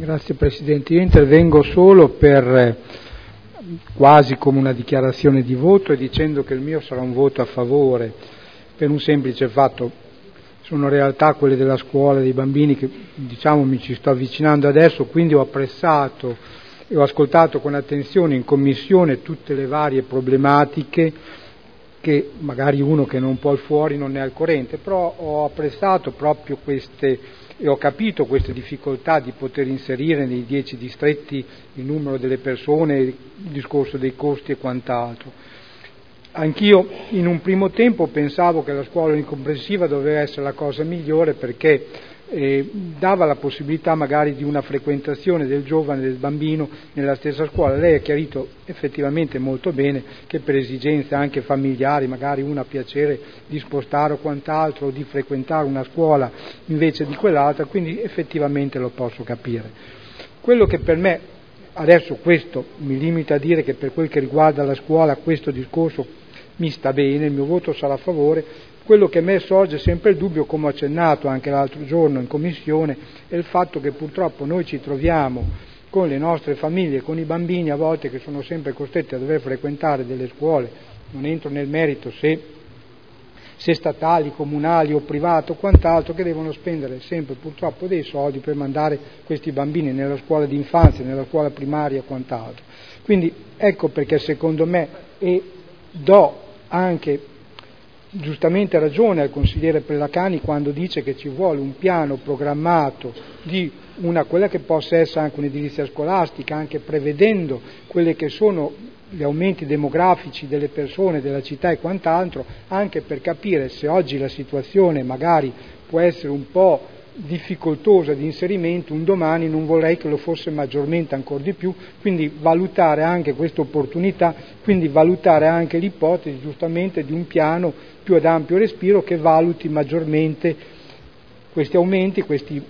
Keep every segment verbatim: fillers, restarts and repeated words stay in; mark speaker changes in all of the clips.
Speaker 1: Grazie Presidente, io intervengo solo per quasi come una dichiarazione di voto e dicendo che il mio sarà un voto a favore per un semplice fatto: sono realtà quelle della scuola, dei bambini che diciamo mi ci sto avvicinando adesso, quindi ho apprezzato e ho ascoltato con attenzione in commissione tutte le varie problematiche che magari uno che non può al fuori non è al corrente, però ho apprezzato proprio queste e ho capito queste difficoltà di poter inserire nei dieci distretti il numero delle persone, il discorso dei costi e quant'altro. Anch'io in un primo tempo pensavo che la scuola unicomprensiva doveva essere la cosa migliore perché eh, dava la possibilità magari di una frequentazione del giovane, del bambino nella stessa scuola. Lei ha chiarito effettivamente molto bene che per esigenze anche familiari magari uno ha piacere di spostare o quant'altro, o di frequentare una scuola invece di quell'altra, quindi effettivamente lo posso capire. Quello che per me, adesso questo mi limito a dire che per quel che riguarda la scuola questo discorso mi sta bene, il mio voto sarà a favore. Quello che a me sorge sempre il dubbio, come ho accennato anche l'altro giorno in commissione, è il fatto che purtroppo noi ci troviamo con le nostre famiglie, con i bambini a volte che sono sempre costretti a dover frequentare delle scuole, non entro nel merito se, se statali, comunali o private o quant'altro, che devono spendere sempre purtroppo dei soldi per mandare questi bambini nella scuola d'infanzia, nella scuola primaria e quant'altro. Quindi ecco perché secondo me, e do anche giustamente ragione al consigliere Pellacani quando dice che ci vuole un piano programmato di una quella che possa essere anche un'edilizia scolastica, anche prevedendo quelle che sono gli aumenti demografici delle persone, della città e quant'altro, anche per capire se oggi la situazione magari può essere un po' difficoltosa di inserimento, un domani non vorrei che lo fosse maggiormente ancora di più, quindi valutare anche questa opportunità, quindi valutare anche l'ipotesi giustamente di un piano più ad ampio respiro che valuti maggiormente questi aumenti, questi,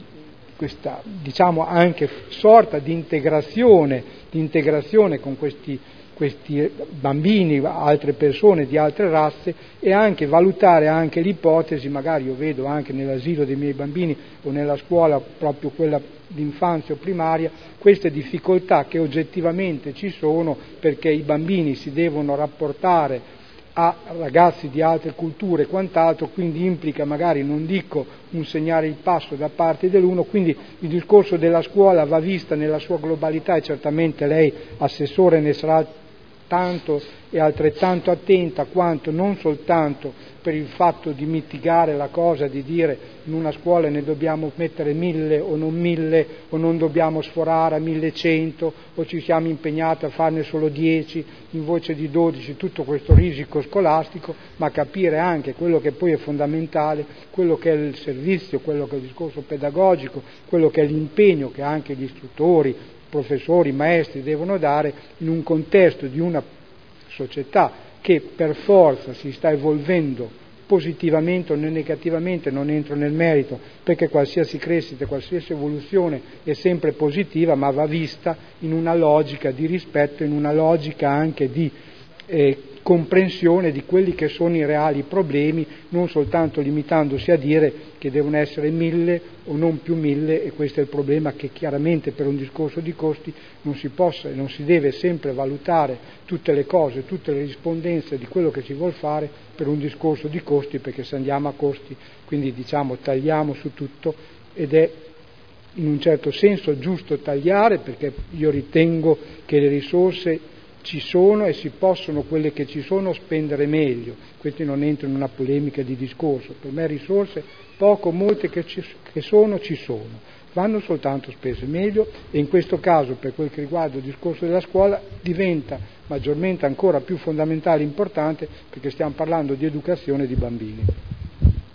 Speaker 1: questa diciamo anche sorta di integrazione, di integrazione con questi questi bambini, altre persone di altre razze, e anche valutare anche l'ipotesi, magari io vedo anche nell'asilo dei miei bambini o nella scuola proprio quella d'infanzia o primaria, queste difficoltà che oggettivamente ci sono perché i bambini si devono rapportare a ragazzi di altre culture e quant'altro, quindi implica magari, non dico un segnare il passo da parte dell'uno, quindi il discorso della scuola va vista nella sua globalità e certamente lei, Assessore, ne sarà tanto e altrettanto attenta quanto non soltanto per il fatto di mitigare la cosa, di dire in una scuola ne dobbiamo mettere mille o non mille o non dobbiamo sforare a millecento o ci siamo impegnati a farne solo dieci in voce di dodici, tutto questo risico scolastico, ma capire anche quello che poi è fondamentale, quello che è il servizio, quello che è il discorso pedagogico, quello che è l'impegno che anche gli istruttori, professori, maestri devono dare in un contesto di una società che per forza si sta evolvendo positivamente o negativamente, non entro nel merito, perché qualsiasi crescita, qualsiasi evoluzione è sempre positiva, ma va vista in una logica di rispetto, in una logica anche di eh, comprensione di quelli che sono i reali problemi, non soltanto limitandosi a dire che devono essere mille o non più mille, e questo è il problema, che chiaramente per un discorso di costi non si possa e non si deve sempre valutare tutte le cose, tutte le rispondenze di quello che si vuol fare per un discorso di costi, perché se andiamo a costi quindi diciamo tagliamo su tutto, ed è in un certo senso giusto tagliare, perché io ritengo che le risorse ci sono e si possono, quelle che ci sono, spendere meglio. Questi non entro in una polemica di discorso, per me risorse poco o molte che, ci, che sono ci sono, vanno soltanto spese meglio, e in questo caso per quel che riguarda il discorso della scuola diventa maggiormente ancora più fondamentale e importante, perché stiamo parlando di educazione di bambini.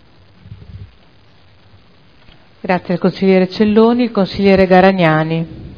Speaker 2: Grazie al consigliere Celloni. Il consigliere Garagnani.